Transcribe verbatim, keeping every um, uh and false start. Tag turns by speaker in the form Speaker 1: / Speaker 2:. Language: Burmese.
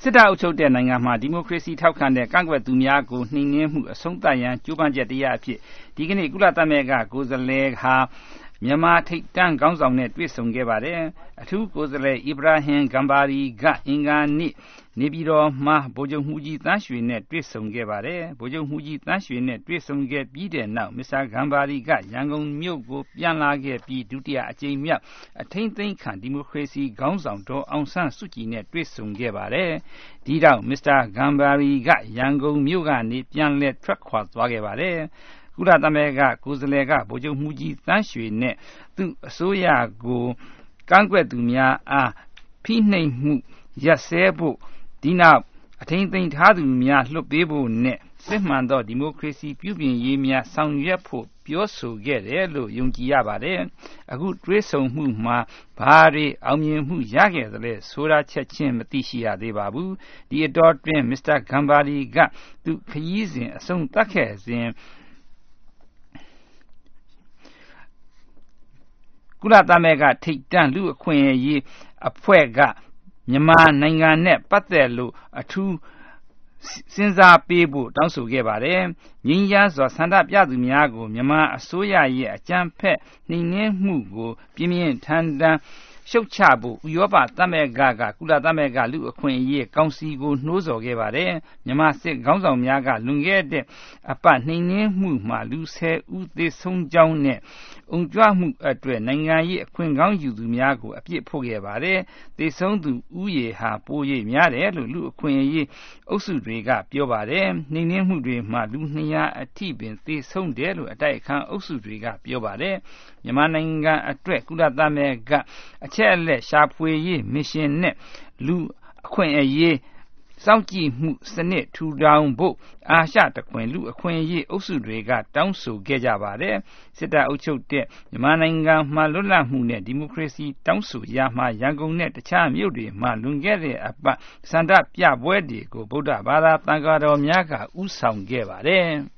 Speaker 1: စစ်တပ်အုပ်ချုပ်တဲ့နိုင်ငံမှာဒီမိုကရေစီထောက်ခံတဲ့ကန့်ကွက်သူများကိုနှိမ်နင်းမှုအဆုံးသတ်ရန်ကြိုးပမ်းချက်တရားအဖြစ်ဒီကနေ့ကုလသမဂ္ဂကိုယ်စားလှယ်ဟာမြန်မာထိပ်တန်းခေါင်းဆောင်နဲ့တွေ့ဆုံခဲ့ပါတယ်အထူးကိုယ်စားလှယ်အီဗရာဟင်ဂမ်ဘာရီကအင်္ဂါနေ့နေပြည်တော်မှာဗိုလ်ချုပ်မှုကြီးတန်းရွှေနဲ့တွေ့ဆုံခဲ့ပါတယ်ဗိုလ်ချုပ်မှုကြီးတန်းရွှေနဲ့တွေ့ဆုံခဲ့ပြီးတဲ့နောက်မစ္စတာဂမ်ဘာရီကရန်ကုန်မြို့ကိုပြန်လာခဲ့ပြီးဒုတိယအကြိမ်မြောက်အထိန်းသိမ်းခံဒီမိုကရေစီခေါင်းဆောင်ဒေါ်အောင်ဆန်းစုကြည်နဲ့တွေ့ဆုံခဲ့ပါတယ်ဒီတော့မစ္စတာဂမ်ဘာရီကရန်ကုန်မြို့ကနေပြန်လည်ထွက်ခွာသွားခဲ့ပါတယ်ကုလသမဂ္ဂကိုယ်စားလှယ်ကဗိုလ်ချုပ်မှုကြီးတန်းရွှေနဲ့သူ့အစိုးရကိုကန့်ကွက်သူများအားဖိနှိပ်မှုရပ်စဲဖို့ဒီနောက်အထိန်းသိမ်းထားသူများလွှတ်ပေးဖို့နဲ့စစ်မှန်သောဒီမိုကရေစီပြုပြင်ရေးများဆောင်ရွက်ဖို့ပြောဆိုခဲ့တယ်လို့ယုံကြည်ရပါတယ်အခုတွေးဆုံမှုမှာဘာတွေအောင်မြင်မှုရခဲ့သလဲဆိုတာချက်ချင်းမသိရှိရသေးပါဘူးဒီအတော်တွင်မစ္စတာဂမ်ဘာရီကသူခရီးစဉ်အဆုံးသတ်ခဲ့စဉ်ကုလသမဂ္ဂထိပ်တန်းလူအခွင့်အရေးအဖွဲ့ကမြန်မာနိုင်ငံနဲ့ပတ်သက်လို့အထူးစဉ်းစားပေးဖို့တောင်းဆိုခဲ့ပါတယ်။ငြိမ်းချမ်းစွာဆန္ဒပြသူများကိုမြန်မာအစိုးရရဲ့အကြမ်းဖက်နှိမ်နင်းမှုကိုပြင်းပြင်းထန်ထန်ရှုတ်ချဖို့ဥရောပသမဂ္ဂကကုလသမဂ္ဂလူအခွင့်အရေးကောင်စီကိုနှိုးဆော်ခဲ့ပါတယ်။မြန်မာစစ်ခေါင်းဆောင်များကလွန်ခဲ့တဲ့အပတ်နှိမ်နင်းမှုမှာလူဆယ်ဦးသေဆုံးကြောင်းနဲ့အုံကြွမှုအတွက်နိုင်ငံရေးအခွင့်ကောင်းယူသူများကိုအပြစ်ဖို့ခဲ့ပါတယ်။သေဆုံးသူဥယေဟာပို၍များတယ်လို့လူအခွင့်အရေးအုပ်စုတွေကပြောပါတယ်။နှိမ်နင်းမှုတွေမှာလူနှစ်ရာအထိပင်သေဆုံးတယ်လို့အတိုက်အခံအုပ်စုတွေကပြောပါတယ်။မြန်မာနိုင်ငံအတွက်ကုလသမဂ္ဂအချက်အလက်ရှာဖွေရေးမစ်ရှင်နဲ့လူအခွင့်အရေးစောင့်ကြည့်မှုစနစ်ထူထောင်ဖို့အာရှတခွင်လူအခွင့်အရေးအုပ်စုတွေကတောင်းဆိုခဲ့ကြပါတယ်စစ်တပ်အုပ်ချုပ်တဲ့မြန်မာနိုင်ငံမှာလွတ်လပ်မှုနဲ့ဒီမိုကရေစီတောင်းဆိုရာမှာရန်ကုန်နဲ့တခြားမြို့တွေမှာလွန်ခဲ့တဲ့အပတ်စန္ဒပြပွဲတွေကိုဗုဒ္ဓဘာသာသံဃာတော်များကဥဆောင်ခဲ့ပါတယ်